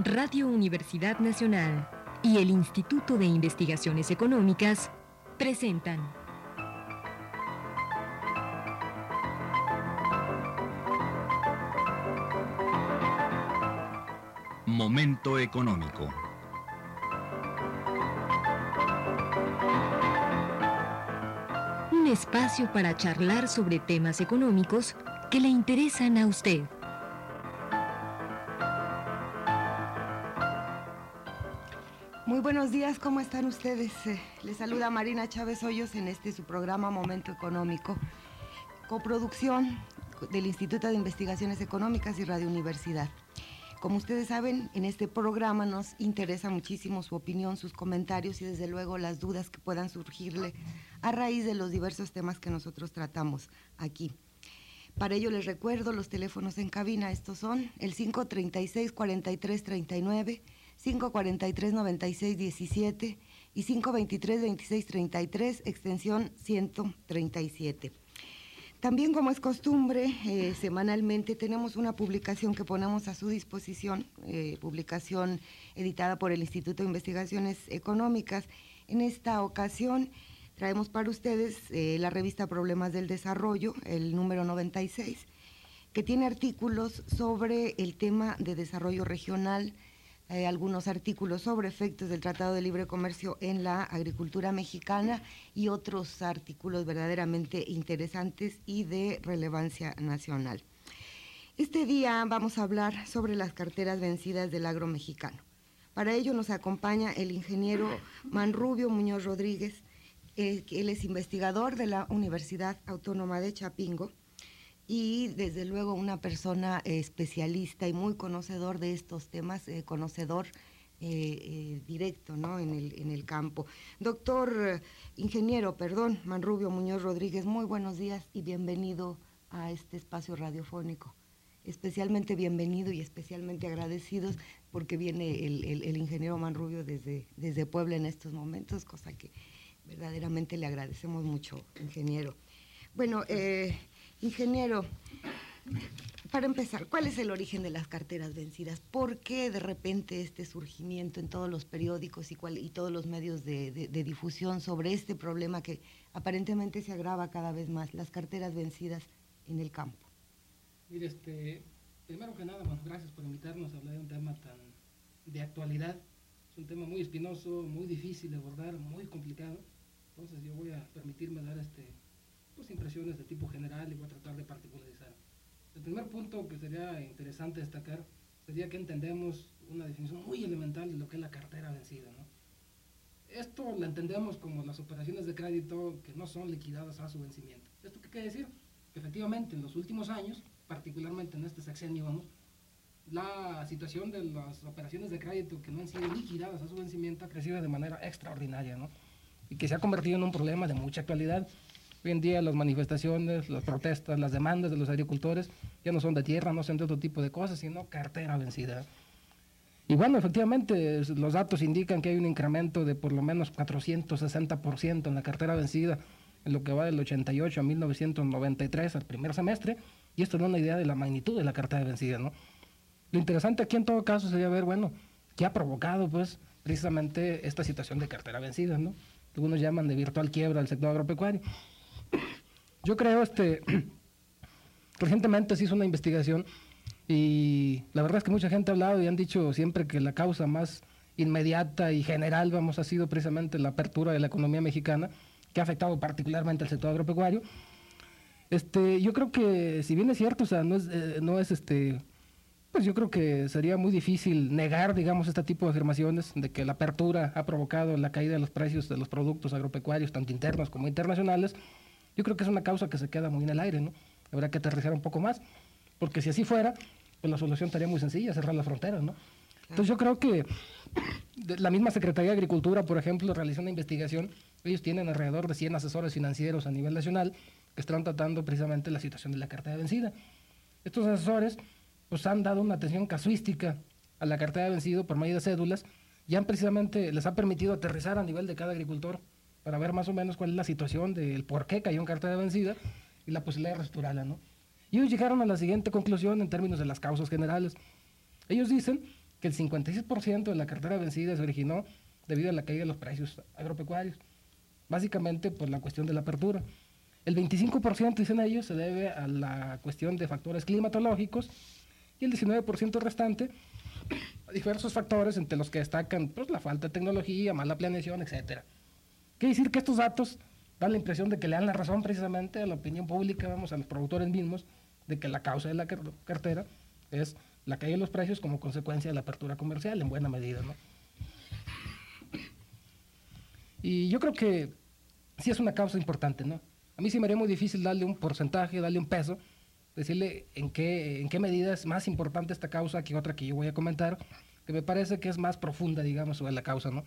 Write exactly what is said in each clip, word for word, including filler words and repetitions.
Radio Universidad Nacional y el Instituto de Investigaciones Económicas presentan Momento Económico. Un espacio para charlar sobre temas económicos que le interesan a usted. Muy buenos días, ¿cómo están ustedes? Eh, les saluda Marina Chávez Hoyos en este su programa Momento Económico, coproducción del Instituto de Investigaciones Económicas y Radio Universidad. Como ustedes saben, en este programa nos interesa muchísimo su opinión, sus comentarios y desde luego las dudas que puedan surgirle a raíz de los diversos temas que nosotros tratamos aquí. Para ello les recuerdo los teléfonos en cabina, estos son el cinco treinta y seis, cuarenta y tres, treinta y nueve, cinco cuarenta y tres, noventa y seis, diecisiete y cinco veintitrés, veintiséis, treinta y tres, extensión ciento treinta y siete. También, como es costumbre, eh, semanalmente tenemos una publicación que ponemos a su disposición, eh, publicación editada por el Instituto de Investigaciones Económicas. En esta ocasión traemos para ustedes eh, la revista Problemas del Desarrollo, el número noventa y seis, que tiene artículos sobre el tema de desarrollo regional, eh, algunos artículos sobre efectos del Tratado de Libre Comercio en la agricultura mexicana y otros artículos verdaderamente interesantes y de relevancia nacional. Este día vamos a hablar sobre las carteras vencidas del agro mexicano. Para ello nos acompaña el ingeniero Manrubio Muñoz Rodríguez. Eh, él es investigador de la Universidad Autónoma de Chapingo y desde luego una persona eh, especialista y muy conocedor de estos temas, eh, conocedor eh, eh, directo, ¿no?, en el, en el campo. Doctor, eh, ingeniero, perdón, Manrubio Muñoz Rodríguez, muy buenos días y bienvenido a este espacio radiofónico. Especialmente bienvenido y especialmente agradecidos porque viene el, el, el ingeniero Manrubio desde, desde Puebla en estos momentos, cosa que verdaderamente le agradecemos mucho, ingeniero. Bueno, eh, ingeniero, para empezar, ¿cuál es el origen de las carteras vencidas? ¿Por qué de repente este surgimiento en todos los periódicos y, cual, y todos los medios de, de, de difusión sobre este problema que aparentemente se agrava cada vez más, las carteras vencidas en el campo? Mire, este, primero que nada, bueno, gracias por invitarnos a hablar de un tema tan de actualidad. Es un tema muy espinoso, muy difícil de abordar, muy complicado. Entonces yo voy a permitirme dar este, pues, impresiones de tipo general y voy a tratar de particularizar. El primer punto que sería interesante destacar sería que entendemos una definición muy elemental de lo que es la cartera vencida, ¿no? Esto la entendemos como las operaciones de crédito que no son liquidadas a su vencimiento. ¿Esto qué quiere decir? Que efectivamente en los últimos años, particularmente en este sexenio, vamos, la situación de las operaciones de crédito que no han sido liquidadas a su vencimiento ha crecido de manera extraordinaria, ¿no? Y que se ha convertido en un problema de mucha actualidad. Hoy en día las manifestaciones, las protestas, las demandas de los agricultores ya no son de tierra, no son de otro tipo de cosas, sino cartera vencida. Y bueno, efectivamente los datos indican que hay un incremento de por lo menos cuatrocientos sesenta por ciento en la cartera vencida en lo que va del ochenta y ocho a mil novecientos noventa y tres al primer semestre, y esto da una idea de la magnitud de la cartera vencida, ¿no? Lo interesante aquí en todo caso sería ver, bueno, qué ha provocado pues precisamente esta situación de cartera vencida, ¿no? Algunos llaman de virtual quiebra al sector agropecuario. Yo creo, este, recientemente se hizo una investigación y la verdad es que mucha gente ha hablado y han dicho siempre que la causa más inmediata y general, vamos, ha sido precisamente la apertura de la economía mexicana, que ha afectado particularmente al sector agropecuario. Este, yo creo que, si bien es cierto, o sea, no es, eh, no es este... pues yo creo que sería muy difícil negar, digamos, este tipo de afirmaciones de que la apertura ha provocado la caída de los precios de los productos agropecuarios, tanto internos como internacionales. Yo creo que es una causa que se queda muy en el aire, ¿no? Habrá que aterrizar un poco más, porque si así fuera, pues la solución estaría muy sencilla, cerrar las fronteras, ¿no? Entonces yo creo que la misma Secretaría de Agricultura, por ejemplo, realizó una investigación. Ellos tienen alrededor de cien asesores financieros a nivel nacional que están tratando precisamente la situación de la cartera vencida. Estos asesores pues han dado una atención casuística a la cartera vencida por medio de cédulas y han precisamente les ha permitido aterrizar a nivel de cada agricultor para ver más o menos cuál es la situación del por qué cayó en cartera vencida y la posibilidad de reestructurarla, ¿no? Y ellos llegaron a la siguiente conclusión en términos de las causas generales. Ellos dicen que el cincuenta y seis por ciento de la cartera vencida se originó debido a la caída de los precios agropecuarios, básicamente por la cuestión de la apertura. El veinticinco por ciento, dicen ellos, se debe a la cuestión de factores climatológicos y el diecinueve por ciento restante a diversos factores, entre los que destacan pues, la falta de tecnología, mala planeación, etcétera. Quiere decir que estos datos dan la impresión de que le dan la razón precisamente a la opinión pública, vamos, a los productores mismos, de que la causa de la cartera es la caída de los precios como consecuencia de la apertura comercial, en buena medida, ¿no? Y yo creo que sí es una causa importante, ¿no? A mí sí me haría muy difícil darle un porcentaje, darle un peso, decirle en qué, en qué medida es más importante esta causa que otra que yo voy a comentar, que me parece que es más profunda, digamos, sobre la causa, ¿no?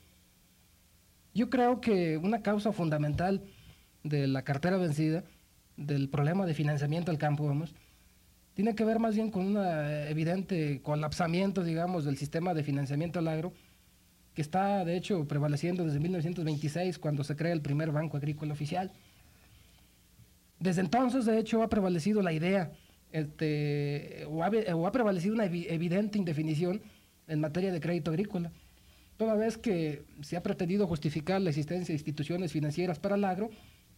Yo creo que una causa fundamental de la cartera vencida, del problema de financiamiento al campo, vamos, tiene que ver más bien con un evidente colapsamiento, digamos, del sistema de financiamiento al agro, que está, de hecho, prevaleciendo desde mil novecientos veintiséis, cuando se crea el primer Banco Agrícola Oficial. Desde entonces, de hecho, ha prevalecido la idea, este, o, ha, o ha prevalecido una evi evidente indefinición en materia de crédito agrícola, toda vez que se ha pretendido justificar la existencia de instituciones financieras para el agro,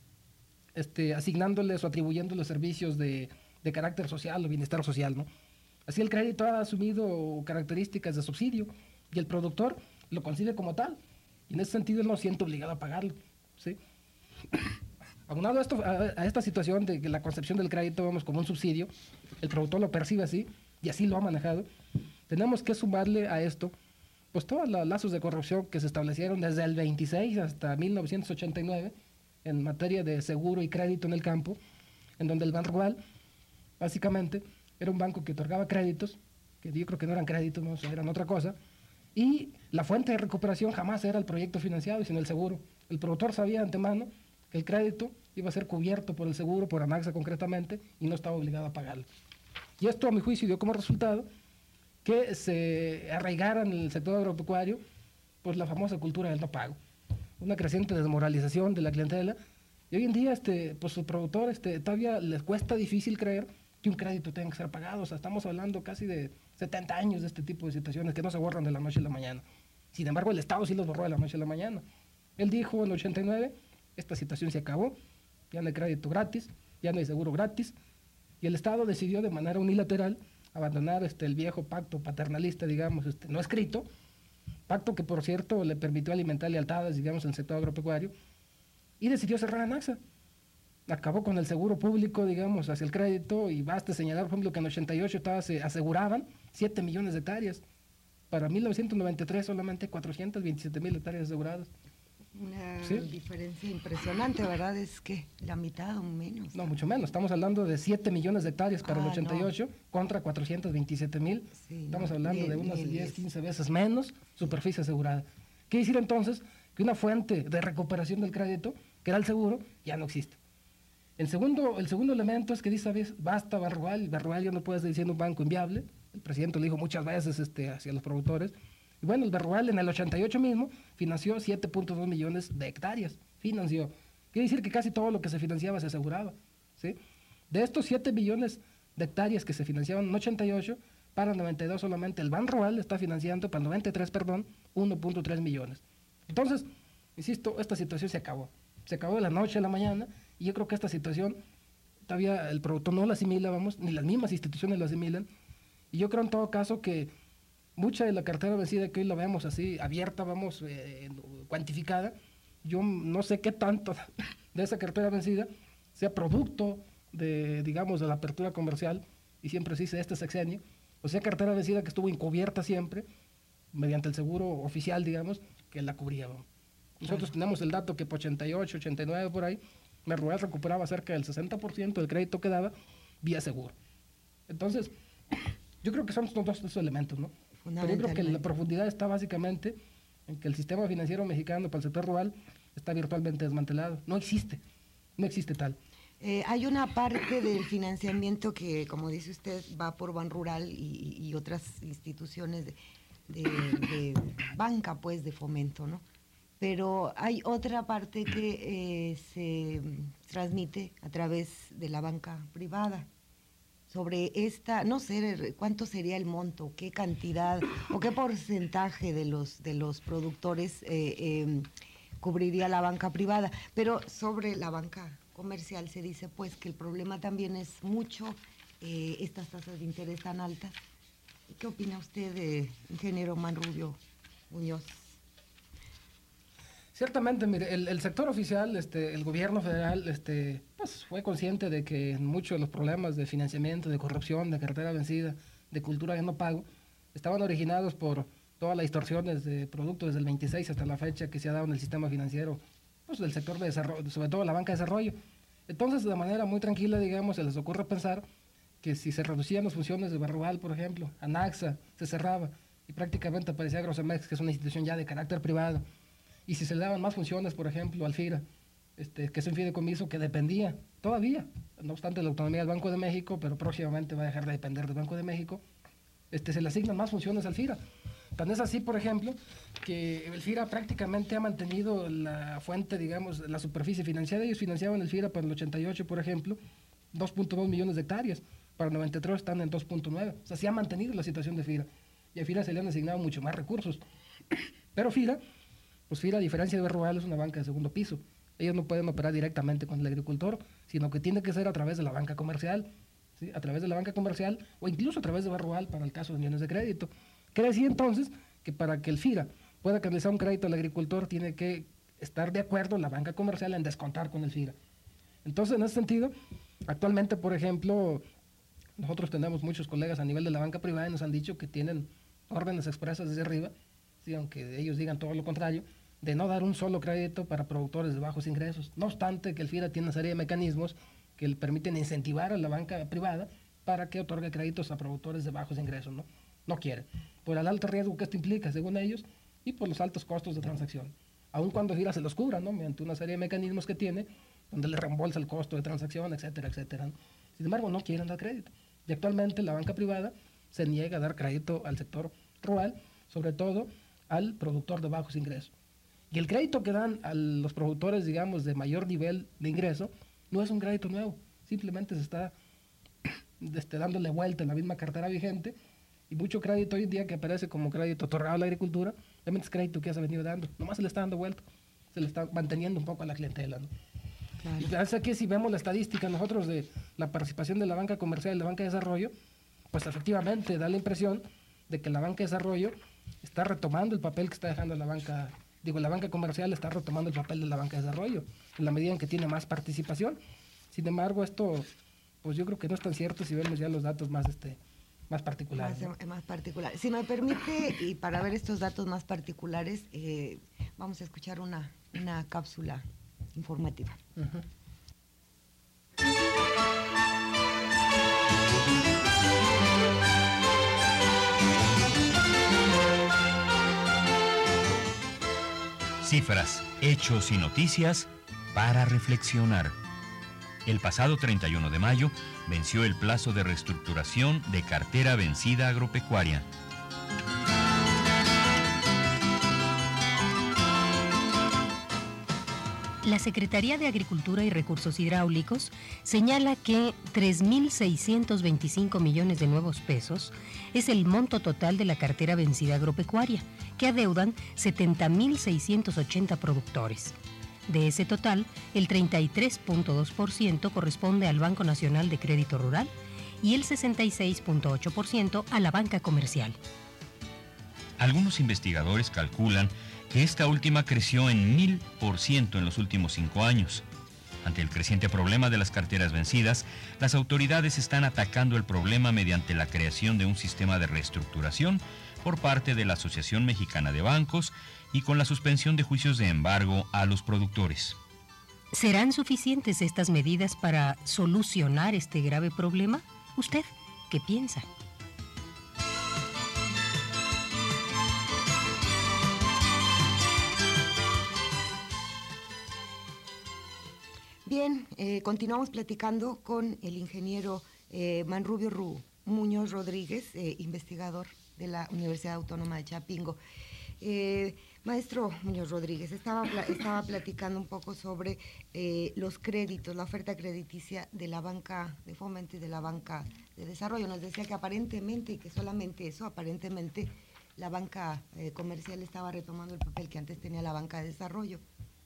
este, asignándoles o atribuyéndoles servicios de, de carácter social o bienestar social, ¿no? Así el crédito ha asumido características de subsidio y el productor lo concibe como tal, y en ese sentido él no siente obligado a pagarlo, ¿sí? Aunado a, esto, a, a esta situación de que la concepción del crédito, vamos, como un subsidio, el productor lo percibe así, y así lo ha manejado, tenemos que sumarle a esto, pues todos los lazos de corrupción que se establecieron desde el veintiséis hasta mil novecientos ochenta y nueve, en materia de seguro y crédito en el campo, en donde el Banrural, básicamente, era un banco que otorgaba créditos, que yo creo que no eran créditos, no, eran otra cosa, y la fuente de recuperación jamás era el proyecto financiado, sino el seguro. El productor sabía de antemano que el crédito iba a ser cubierto por el seguro, por ANAXA concretamente, y no estaba obligado a pagarlo. Y esto, a mi juicio, dio como resultado que se arraigara en el sector agropecuario pues la famosa cultura del no pago, una creciente desmoralización de la clientela, y hoy en día este, pues el productor este, todavía les cuesta difícil creer que un crédito tenga que ser pagado. O sea, estamos hablando casi de setenta años de este tipo de situaciones que no se borran de la noche a la mañana. Sin embargo, el Estado sí los borró de la noche a la mañana. Él dijo en el ochenta y nueve, esta situación se acabó, ya no hay crédito gratis, ya no hay seguro gratis, y el Estado decidió de manera unilateral abandonar este, el viejo pacto paternalista, digamos, este, no escrito, pacto que, por cierto, le permitió alimentar lealtades, digamos, en el sector agropecuario, y decidió cerrar ANAXA. Acabó con el seguro público, digamos, hacia el crédito, y basta señalar, por ejemplo, que en ochenta y ocho estaba, se aseguraban siete millones de hectáreas. Para mil novecientos noventa y tres solamente cuatrocientas veintisiete mil hectáreas aseguradas. Una ¿Sí? diferencia impresionante, ¿verdad? Es que la mitad o menos. No, mucho menos. Estamos hablando de siete millones de hectáreas para Ah, el ochenta y ocho no. contra cuatrocientas veintisiete mil. Sí, Estamos no, hablando ni- de ni unas el diez, diez. quince veces menos superficie asegurada. Quiere decir entonces que una fuente de recuperación del crédito, que era el seguro, ya no existe. El segundo, el segundo elemento es que dice, ¿sabes? Basta Barrual, Barrual ya no puede seguir siendo un banco inviable. El presidente lo dijo muchas veces este, hacia los productores. Y bueno, el Barrual en el ochenta y ocho mismo financió siete punto dos millones de hectáreas. Financió. Quiere decir que casi todo lo que se financiaba se aseguraba, ¿sí? De estos siete millones de hectáreas que se financiaban en ochenta y ocho, para el noventa y dos solamente el Banrural está financiando, para el noventa y tres, perdón, uno punto tres millones. Entonces, insisto, esta situación se acabó. Se acabó de la noche a la mañana, y yo creo que esta situación todavía el productor no la asimila, vamos, ni las mismas instituciones la asimilan. Y yo creo en todo caso que mucha de la cartera vencida que hoy la vemos así, abierta, vamos, eh, cuantificada, yo no sé qué tanto de esa cartera vencida sea producto de, digamos, de la apertura comercial, y siempre se dice este sexenio, o sea, cartera vencida que estuvo encubierta siempre, mediante el seguro oficial, digamos, que la cubría, vamos. Nosotros tenemos el dato que por ochenta y ocho, ochenta y nueve por ahí, Barrual recuperaba cerca del sesenta por ciento del crédito que daba vía seguro. Entonces, yo creo que son estos dos, dos elementos, ¿no? Pero yo creo que la profundidad está básicamente en que el sistema financiero mexicano para el sector rural está virtualmente desmantelado. No existe, no existe tal. Eh, hay una parte del financiamiento que, como dice usted, va por Banrural y, y otras instituciones de, de, de banca, pues, de fomento, ¿no? Pero hay otra parte que eh, se transmite a través de la banca privada, sobre esta, no sé cuánto sería el monto, qué cantidad o qué porcentaje de los, de los productores eh, eh, cubriría la banca privada, pero sobre la banca comercial se dice pues que el problema también es mucho eh, estas tasas de interés tan altas. ¿Qué opina usted, de ingeniero Manrubio Muñoz? Ciertamente, mire, el, el sector oficial, este, el gobierno federal, este, pues fue consciente de que muchos de los problemas de financiamiento, de corrupción, de cartera vencida, de cultura de no pago, estaban originados por todas las distorsiones de productos desde el veintiséis hasta la fecha que se ha dado en el sistema financiero, pues del sector de desarrollo, sobre todo la banca de desarrollo. Entonces, de manera muy tranquila, digamos, se les ocurre pensar que si se reducían las funciones de Barrual, por ejemplo, Anaxa se cerraba y prácticamente aparecía Grosemex, que es una institución ya de carácter privado, y si se le daban más funciones, por ejemplo, al FIRA, este, que es un fideicomiso que dependía todavía, no obstante la autonomía del Banco de México, pero próximamente va a dejar de depender del Banco de México, este, se le asignan más funciones al FIRA. Tan es así, por ejemplo, que el FIRA prácticamente ha mantenido la fuente, digamos, la superficie financiada. Ellos financiaban el FIRA para el ochenta y ocho, por ejemplo, dos punto dos millones de hectáreas, para el noventa y tres están en dos punto nueve, o sea, se ha mantenido la situación de FIRA, y a FIRA se le han asignado mucho más recursos, pero FIRA, pues FIRA, a diferencia de Barrual, es una banca de segundo piso. Ellos no pueden operar directamente con el agricultor, sino que tiene que ser a través de la banca comercial, ¿sí? A través de la banca comercial o incluso a través de Barrual para el caso de uniones de crédito. Quiere decir entonces que para que el FIRA pueda canalizar un crédito al agricultor tiene que estar de acuerdo la banca comercial en descontar con el FIRA. Entonces, en ese sentido, actualmente, por ejemplo, nosotros tenemos muchos colegas a nivel de la banca privada y nos han dicho que tienen órdenes expresas desde arriba, ¿sí? Aunque ellos digan todo lo contrario, de no dar un solo crédito para productores de bajos ingresos. No obstante que el FIRA tiene una serie de mecanismos que le permiten incentivar a la banca privada para que otorgue créditos a productores de bajos ingresos, ¿no? No quieren, por el alto riesgo que esto implica, según ellos, y por los altos costos de transacción. Aun cuando FIRA se los cubra, ¿no? Mediante una serie de mecanismos que tiene, donde le reembolsa el costo de transacción, etcétera, etcétera, ¿no? Sin embargo, no quieren dar crédito. Y actualmente la banca privada se niega a dar crédito al sector rural, sobre todo al productor de bajos ingresos. Y el crédito que dan a los productores, digamos, de mayor nivel de ingreso, no es un crédito nuevo, simplemente se está este, dándole vuelta en la misma cartera vigente, y mucho crédito hoy en día que aparece como crédito otorgado a la agricultura, realmente es crédito que ya se ha venido dando, nomás se le está dando vuelta, se le está manteniendo un poco a la clientela, ¿no? Claro. Y parece que si vemos la estadística nosotros de la participación de la banca comercial y la banca de desarrollo, pues efectivamente da la impresión de que la banca de desarrollo está retomando el papel que está dejando la banca, digo, la banca comercial está retomando el papel de la banca de desarrollo, en la medida en que tiene más participación. Sin embargo, esto, pues yo creo que no es tan cierto si vemos ya los datos más, este, más particulares. Más, ¿no? más particulares. Si me permite, y para ver estos datos más particulares, eh, vamos a escuchar una, una cápsula informativa. Uh-huh. Cifras, hechos y noticias para reflexionar. El pasado treinta y uno de mayo venció el plazo de reestructuración de cartera vencida agropecuaria. La Secretaría de Agricultura y Recursos Hidráulicos señala que tres mil seiscientos veinticinco millones de nuevos pesos es el monto total de la cartera vencida agropecuaria, que adeudan setenta mil seiscientos ochenta productores. De ese total, el treinta y tres punto dos por ciento corresponde al Banco Nacional de Crédito Rural y el sesenta y seis punto ocho por ciento a la banca comercial. Algunos investigadores calculan que esta última creció en mil por ciento en los últimos cinco años. Ante el creciente problema de las carteras vencidas, las autoridades están atacando el problema mediante la creación de un sistema de reestructuración por parte de la Asociación Mexicana de Bancos y con la suspensión de juicios de embargo a los productores. ¿Serán suficientes estas medidas para solucionar este grave problema? ¿Usted qué piensa? Bien, eh, continuamos platicando con el ingeniero eh, Manrubio Ru, Muñoz Rodríguez, eh, investigador de la Universidad Autónoma de Chapingo. Eh, Maestro Muñoz Rodríguez, estaba, estaba platicando un poco sobre eh, los créditos, la oferta crediticia de la banca de fomento y de la banca de desarrollo. Nos decía que aparentemente, y que solamente eso, aparentemente la banca eh, comercial estaba retomando el papel que antes tenía la banca de desarrollo.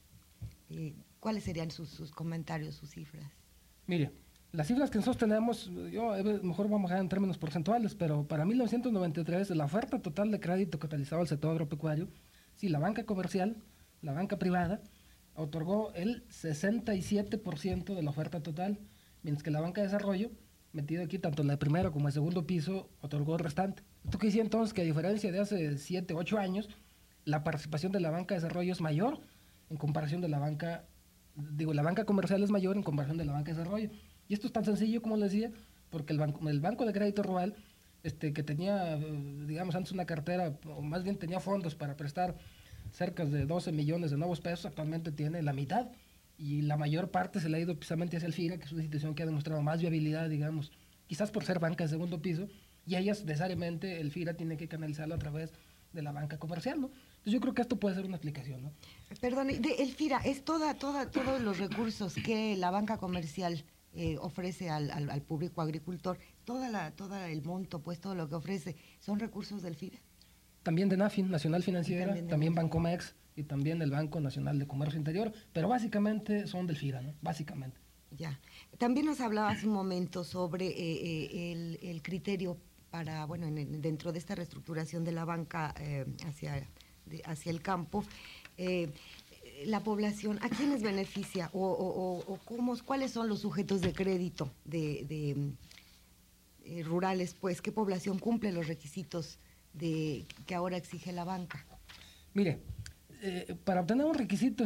Eh, ¿Cuáles serían sus, sus comentarios, sus cifras? Mire, las cifras que nosotros tenemos, yo mejor vamos a dejar en términos porcentuales, pero para mil novecientos noventa y tres la oferta total de crédito que realizaba el sector agropecuario, sí, la banca comercial, la banca privada, otorgó el sesenta y siete por ciento de la oferta total, mientras que la banca de desarrollo, metido aquí tanto en el primero como en el segundo piso, otorgó el restante. Esto quiere decir entonces que a diferencia de hace siete, ocho años, la participación de la banca de desarrollo es mayor en comparación de la banca, digo, la banca comercial es mayor en comparación de la banca de desarrollo. Y esto es tan sencillo como les decía, porque el banco, el banco de crédito rural, este, que tenía, digamos, antes una cartera, o más bien tenía fondos para prestar cerca de doce millones de nuevos pesos, actualmente tiene la mitad, y la mayor parte se le ha ido precisamente hacia el FIRA, que es una institución que ha demostrado más viabilidad, digamos, quizás por ser banca de segundo piso, y ellas necesariamente el FIRA tiene que canalizarlo a través de la banca comercial, ¿no? Entonces yo creo que esto puede ser una explicación, ¿no? Perdón, de, el FIRA es toda, toda, todos los recursos que la banca comercial eh, ofrece al, al, al público agricultor, toda la, todo el monto, pues todo lo que ofrece, ¿son recursos del FIRA? También de NAFIN, Nacional Financiera, también, también Bancomex y también el Banco Nacional de Comercio Interior, pero básicamente son del FIRA, ¿no? Básicamente. Ya. También nos hablaba hace un momento sobre eh, eh, el, el criterio para, bueno, en, dentro de esta reestructuración de la banca eh, hacia, de, hacia el campo, eh, la población, ¿a quiénes beneficia o, o, o cómo, cuáles son los sujetos de crédito de, de eh, rurales? Pues, ¿qué población cumple los requisitos de que ahora exige la banca? Mire, eh, para obtener un requisito,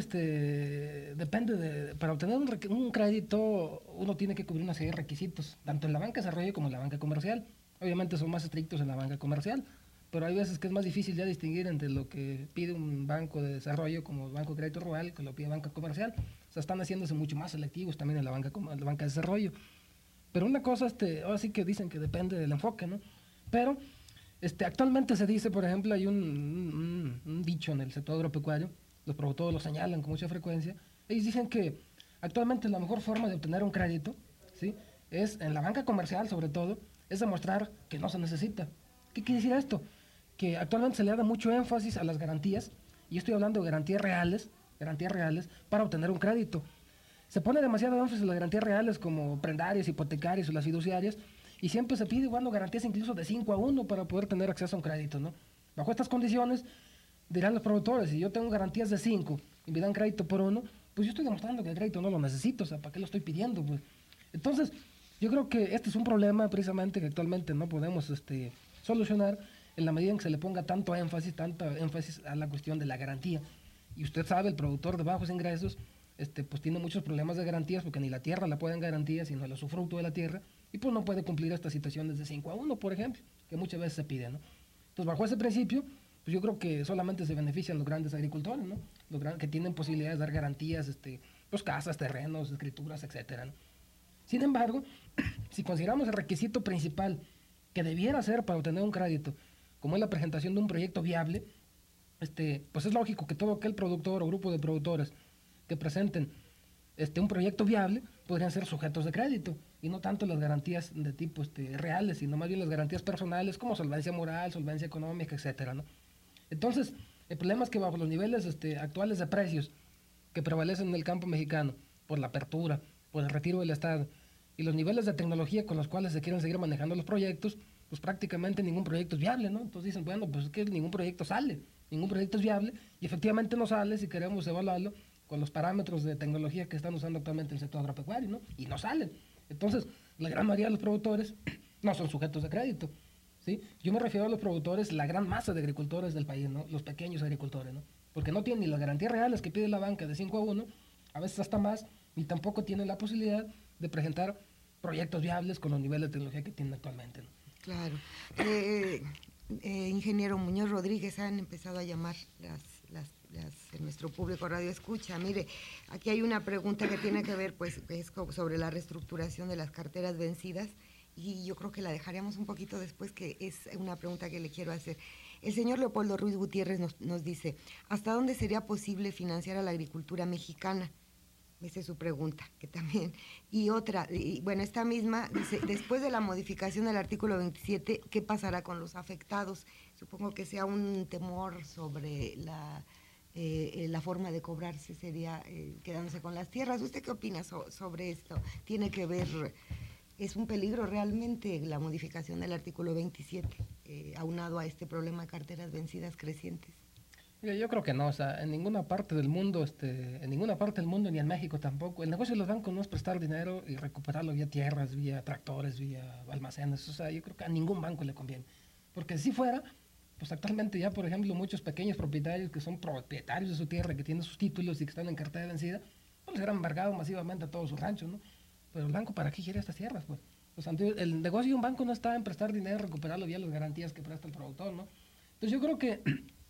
este, depende de, para obtener un, un crédito uno tiene que cubrir una serie de requisitos, tanto en la banca de desarrollo como en la banca comercial. Obviamente son más estrictos en la banca comercial, pero hay veces que es más difícil ya distinguir entre lo que pide un banco de desarrollo como el Banco de Crédito Rural que lo pide banca comercial. O sea, están haciéndose mucho más selectivos también en la banca, en la banca de desarrollo. Pero una cosa, este, ahora sí que dicen que depende del enfoque, ¿no? Pero este, actualmente se dice, por ejemplo, hay un, un, un dicho en el sector agropecuario, los productores lo señalan con mucha frecuencia, ellos dicen que actualmente la mejor forma de obtener un crédito, ¿sí?, es en la banca comercial sobre todo, es demostrar que no se necesita. ¿Qué quiere decir esto? Que actualmente se le da mucho énfasis a las garantías, y estoy hablando de garantías reales, garantías reales para obtener un crédito. Se pone demasiado énfasis en las garantías reales como prendarias, hipotecarias o las fiduciarias, y siempre se pide, bueno, garantías incluso de cinco a uno para poder tener acceso a un crédito, ¿no? Bajo estas condiciones, dirán los productores, si yo tengo garantías de cinco y me dan crédito por uno, pues yo estoy demostrando que el crédito no lo necesito, o sea, ¿para qué lo estoy pidiendo? Pues? Entonces, yo creo que este es un problema precisamente que actualmente no podemos este, solucionar en la medida en que se le ponga tanto énfasis, tanto énfasis a la cuestión de la garantía. Y usted sabe, el productor de bajos ingresos, este, pues tiene muchos problemas de garantías porque ni la tierra la puede en garantía, sino el usufructo de la tierra, y pues no puede cumplir estas situaciones de cinco a uno, por ejemplo, que muchas veces se piden, ¿no? Entonces, bajo ese principio, pues yo creo que solamente se benefician los grandes agricultores, ¿no? Los gran, que tienen posibilidades de dar garantías, este, pues casas, terrenos, escrituras, etcétera, ¿no? Sin embargo, si consideramos el requisito principal que debiera ser para obtener un crédito, como es la presentación de un proyecto viable, este, pues es lógico que todo aquel productor o grupo de productores que presenten este, un proyecto viable podrían ser sujetos de crédito, y no tanto las garantías de tipo este, reales, sino más bien las garantías personales como solvencia moral, solvencia económica, etcétera, ¿no? Entonces, el problema es que bajo los niveles este, actuales de precios que prevalecen en el campo mexicano, por la apertura, por el retiro del Estado, y los niveles de tecnología con los cuales se quieren seguir manejando los proyectos, pues prácticamente ningún proyecto es viable, ¿no? Entonces dicen, bueno, pues es que ningún proyecto sale, ningún proyecto es viable, y efectivamente no sale si queremos evaluarlo con los parámetros de tecnología que están usando actualmente en el sector agropecuario, ¿no? Y no salen. Entonces, la gran mayoría de los productores no son sujetos de crédito, ¿sí? Yo me refiero a los productores, la gran masa de agricultores del país, ¿no? Los pequeños agricultores, ¿no? Porque no tienen ni las garantías reales que pide la banca de cinco a uno, a veces hasta más, ni tampoco tienen la posibilidad de presentar proyectos viables con los niveles de tecnología que tienen actualmente, ¿no? Claro. Eh, eh, ingeniero Muñoz Rodríguez, han empezado a llamar las, las, las, nuestro público radio escucha. Mire, aquí hay una pregunta que tiene que ver, pues, es sobre la reestructuración de las carteras vencidas y yo creo que la dejaríamos un poquito después, que es una pregunta que le quiero hacer. El señor Leopoldo Ruiz Gutiérrez nos, nos dice, ¿hasta dónde sería posible financiar a la agricultura mexicana? Esa es su pregunta, que también. Y otra, y bueno, esta misma, dice, después de la modificación del artículo veintisiete, ¿qué pasará con los afectados? Supongo que sea un temor sobre la, eh, la forma de cobrarse, sería eh, quedándose con las tierras. ¿Usted qué opina so, sobre esto? ¿Tiene que ver, es un peligro realmente la modificación del artículo veintisiete, eh, aunado a este problema de carteras vencidas crecientes? Mira, yo creo que no, o sea, en ninguna parte del mundo, este, en ninguna parte del mundo, ni en México tampoco, el negocio de los bancos no es prestar dinero y recuperarlo vía tierras, vía tractores, vía almacenes, o sea, yo creo que a ningún banco le conviene, porque si fuera, pues actualmente ya, por ejemplo, muchos pequeños propietarios que son propietarios de su tierra, que tienen sus títulos y que están en cartera vencida, pues les hubieran embargado masivamente a todos sus ranchos, ¿no? Pero el banco, ¿para qué quiere estas tierras, pues? O sea, el negocio de un banco no está en prestar dinero, recuperarlo vía las garantías que presta el productor, ¿no? Entonces yo creo que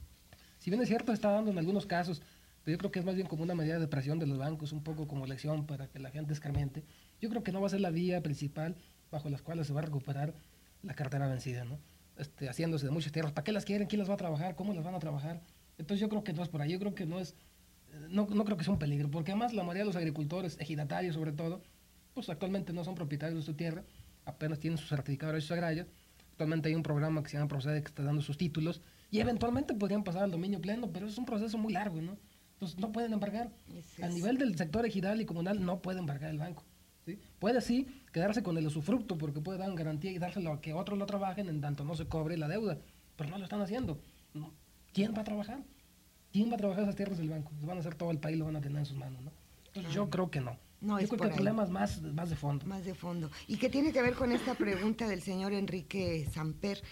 si bien es cierto, está dando en algunos casos, pero yo creo que es más bien como una medida de presión de los bancos, un poco como lección para que la gente escarmiente. Yo creo que no va a ser la vía principal bajo las cuales se va a recuperar la cartera vencida, ¿no? Este, haciéndose de muchas tierras. ¿Para qué las quieren? ¿Quién las va a trabajar? ¿Cómo las van a trabajar? Entonces yo creo que no es por ahí. Yo creo que no es, no, no creo que sea un peligro, porque además la mayoría de los agricultores, ejidatarios sobre todo, pues actualmente no son propietarios de su tierra, apenas tienen su certificado de derechos agrarios. Actualmente hay un programa que se llama Procede que está dando sus títulos y eventualmente podrían pasar al dominio pleno, pero es un proceso muy largo, ¿no? Entonces no pueden embargar. A nivel del sector ejidal y comunal no puede embargar el banco, ¿sí? Puede sí quedarse con el usufructo porque puede dar garantía y dárselo a que otros lo trabajen en tanto no se cobre la deuda, pero no lo están haciendo. ¿Quién va a trabajar? ¿Quién va a trabajar esas tierras del banco? Los van a hacer todo el país, lo van a tener en sus manos, ¿no? Entonces ah, yo creo que no. No, yo es creo que el problema es más, más de fondo. Más de fondo. ¿Y qué tiene que ver con esta pregunta del señor Enrique Samper?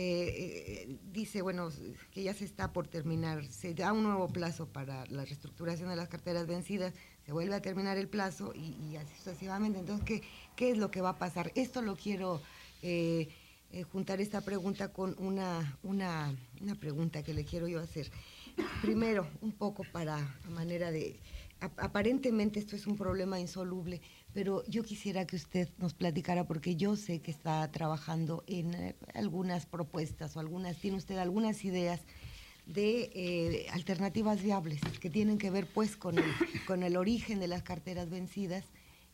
Eh, eh, dice, bueno, que ya se está por terminar, se da un nuevo plazo para la reestructuración de las carteras vencidas, se vuelve a terminar el plazo y, y así sucesivamente. Entonces, ¿qué, ¿qué es lo que va a pasar? Esto lo quiero eh, eh, juntar esta pregunta con una, una, una pregunta que le quiero yo hacer. Primero, un poco para a manera de... Aparentemente esto es un problema insoluble, pero yo quisiera que usted nos platicara, porque yo sé que está trabajando en eh, algunas propuestas o algunas, tiene usted algunas ideas de eh, alternativas viables que tienen que ver pues con el, con el origen de las carteras vencidas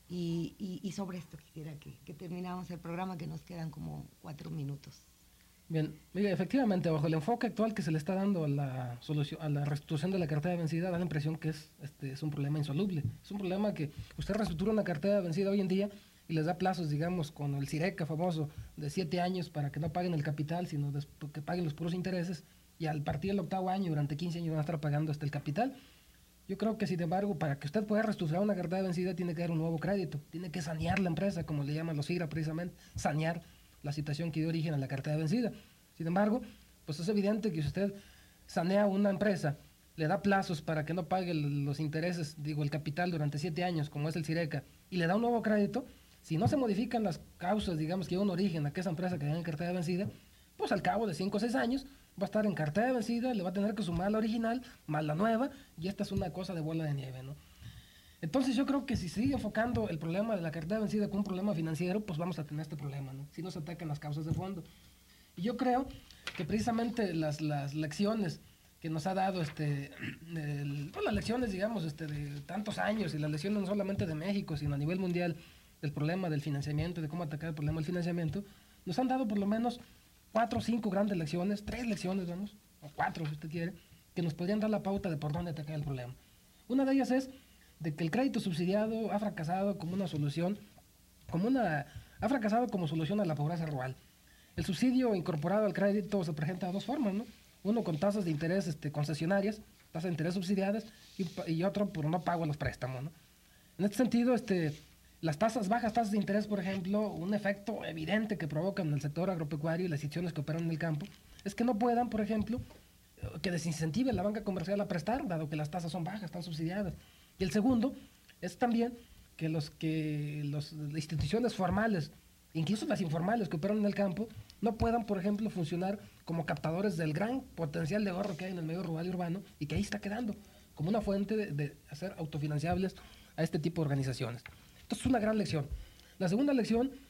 y, y, y sobre esto quisiera que, que termináramos el programa, que nos quedan como cuatro minutos. Bien, mira, efectivamente, bajo el enfoque actual que se le está dando a la solución, a la reestructuración de la cartera vencida, da la impresión que es, este, es un problema insoluble. Es un problema que usted reestructura una cartera vencida hoy en día y les da plazos, digamos, con el Cireca famoso, de siete años para que no paguen el capital, sino que paguen los puros intereses, y al partir del octavo año, durante quince años, van a estar pagando hasta el capital. Yo creo que, sin embargo, para que usted pueda reestructurar una cartera vencida, tiene que dar un nuevo crédito, tiene que sanear la empresa, como le llaman los I R A precisamente, sanear la situación que dio origen a la cartera vencida. Sin embargo, pues es evidente que si usted sanea una empresa, le da plazos para que no pague los intereses, digo, el capital durante siete años, como es el Cireca, y le da un nuevo crédito, si no se modifican las causas, digamos, que dio un origen a que esa empresa quede en cartera vencida, pues al cabo de cinco o seis años va a estar en cartera vencida, le va a tener que sumar la original, más la nueva, y esta es una cosa de bola de nieve, ¿no? Entonces yo creo que si sigue enfocando el problema de la cartera vencida como un problema financiero, pues vamos a tener este problema, ¿no? Si no se atacan las causas de fondo. Y yo creo que precisamente las, las lecciones que nos ha dado, este, el, pues las lecciones, digamos, este, de tantos años, y las lecciones no solamente de México, sino a nivel mundial, del problema del financiamiento, de cómo atacar el problema del financiamiento, nos han dado por lo menos cuatro o cinco grandes lecciones, tres lecciones, vamos, o cuatro si usted quiere, que nos podrían dar la pauta de por dónde atacar el problema. Una de ellas es de que el crédito subsidiado ha fracasado como una solución, como una, ha fracasado como solución a la pobreza rural. El subsidio incorporado al crédito se presenta de dos formas, ¿no? Uno con tasas de interés este, concesionarias, tasas de interés subsidiadas, y, y otro por no pago a los préstamos, ¿no? En este sentido, este, las tasas, bajas tasas de interés, por ejemplo, un efecto evidente que provocan en el sector agropecuario y las instituciones que operan en el campo, es que no puedan, por ejemplo, que desincentive la banca comercial a prestar, dado que las tasas son bajas, están subsidiadas. Y el segundo es también que los que las instituciones formales, incluso las informales que operan en el campo, no puedan, por ejemplo, funcionar como captadores del gran potencial de ahorro que hay en el medio rural y urbano, y que ahí está quedando como una fuente de, de hacer autofinanciables a este tipo de organizaciones. Esto es una gran lección. La segunda lección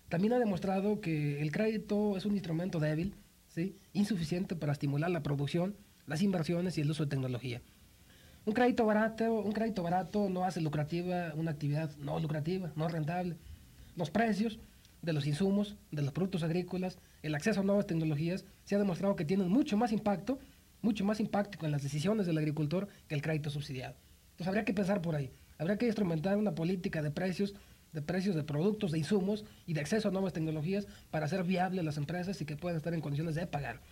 también ha demostrado que el crédito es un instrumento débil, ¿sí?, insuficiente para estimular la producción, las inversiones y el uso de tecnología. Un crédito barato, un crédito barato no hace lucrativa una actividad no lucrativa, no rentable. Los precios de los insumos, de los productos agrícolas, el acceso a nuevas tecnologías, se ha demostrado que tienen mucho más impacto, mucho más impacto en las decisiones del agricultor que el crédito subsidiado. Entonces habría que pensar por ahí, habría que instrumentar una política de precios, de precios de productos, de insumos y de acceso a nuevas tecnologías para hacer viable las empresas y que puedan estar en condiciones de pagar.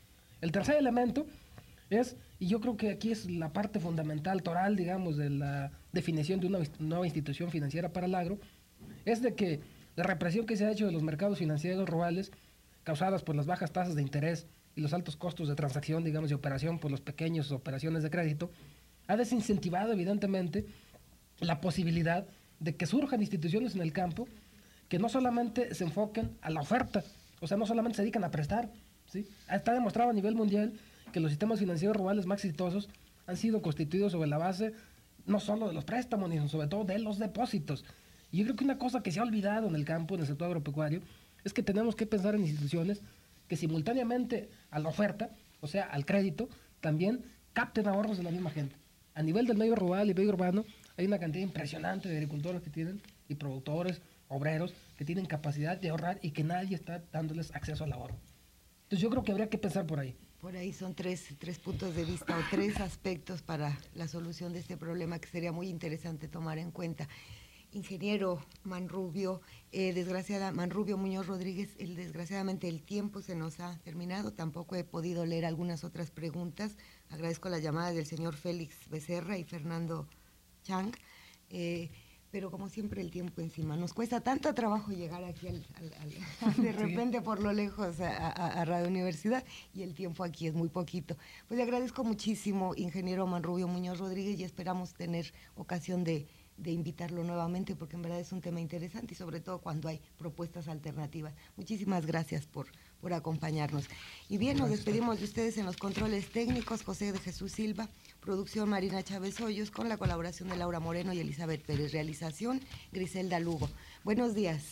El tercer elemento es, y yo creo que aquí es la parte fundamental, toral, digamos, de la definición de una nueva institución financiera para el agro, es de que la represión que se ha hecho de los mercados financieros rurales, causadas por las bajas tasas de interés y los altos costos de transacción, digamos, de operación por las pequeñas operaciones de crédito, ha desincentivado evidentemente la posibilidad de que surjan instituciones en el campo que no solamente se enfoquen a la oferta, o sea, no solamente se dedican a prestar, ¿sí? Está demostrado a nivel mundial que los sistemas financieros rurales más exitosos han sido constituidos sobre la base no solo de los préstamos, sino sobre todo de los depósitos. Y yo creo que una cosa que se ha olvidado en el campo, en el sector agropecuario, es que tenemos que pensar en instituciones que simultáneamente a la oferta, o sea, al crédito, también capten ahorros de la misma gente. A nivel del medio rural y medio urbano, hay una cantidad impresionante de agricultores que tienen, y productores, obreros, que tienen capacidad de ahorrar y que nadie está dándoles acceso al ahorro. Entonces yo creo que habría que pensar por ahí. Por ahí son tres, tres puntos de vista o tres aspectos para la solución de este problema que sería muy interesante tomar en cuenta. Ingeniero Manrubio, eh, desgraciada, Manrubio Muñoz Rodríguez, el, desgraciadamente el tiempo se nos ha terminado, tampoco he podido leer algunas otras preguntas. Agradezco la llamada del señor Félix Becerra y Fernando Chang, eh, pero como siempre el tiempo encima. Nos cuesta tanto trabajo llegar aquí al, al, al, de repente sí, por lo lejos a, a, a Radio Universidad, y el tiempo aquí es muy poquito. Pues le agradezco muchísimo, ingeniero Manrubio Muñoz Rodríguez, y esperamos tener ocasión de de invitarlo nuevamente, porque en verdad es un tema interesante y sobre todo cuando hay propuestas alternativas. Muchísimas gracias por, por acompañarnos. Y bien, nos despedimos de ustedes en los controles técnicos, José de Jesús Silva, producción Marina Chávez Hoyos, con la colaboración de Laura Moreno y Elizabeth Pérez, realización Griselda Lugo. Buenos días.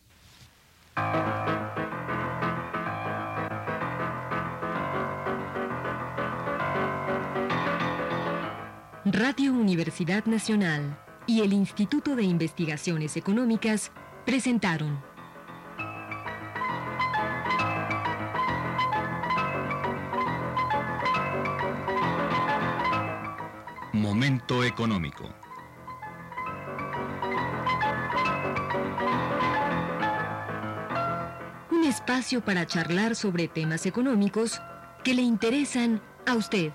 Radio Universidad Nacional y el Instituto de Investigaciones Económicas presentaron Momento Económico. Un espacio para charlar sobre temas económicos que le interesan a usted.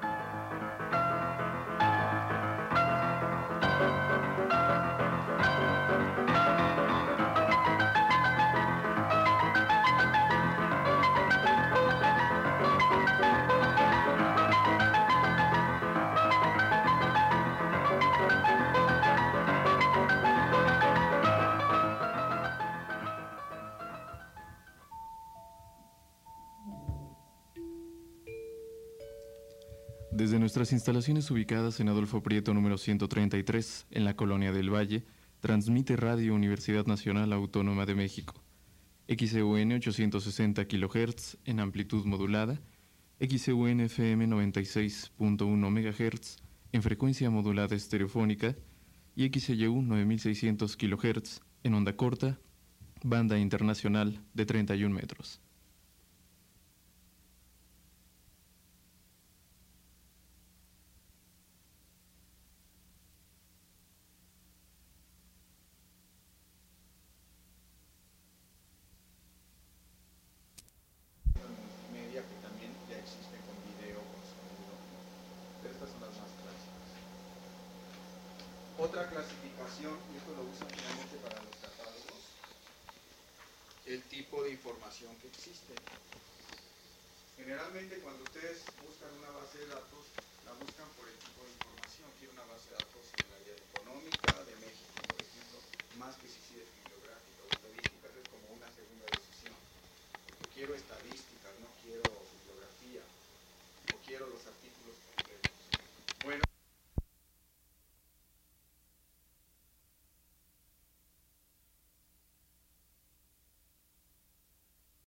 Desde nuestras instalaciones ubicadas en Adolfo Prieto número ciento treinta y tres, en la Colonia del Valle, transmite Radio Universidad Nacional Autónoma de México. X E U N ochocientos sesenta kilohertz en amplitud modulada, X E U N F M noventa y seis punto uno megahertz en frecuencia modulada estereofónica y X E Y U nueve mil seiscientos kilohertz en onda corta, banda internacional de treinta y un metros. Otra clasificación, y esto lo usan finalmente para los catálogos, el tipo de información que existe. Generalmente cuando ustedes buscan una base de datos, la buscan por el tipo de información. Quiero una base de datos en la área económica de México, por ejemplo, más que si sí es bibliográfica o estadísticas, es como una segunda decisión. Yo quiero estadísticas, no quiero bibliografía, o quiero los artículos completos. Bueno.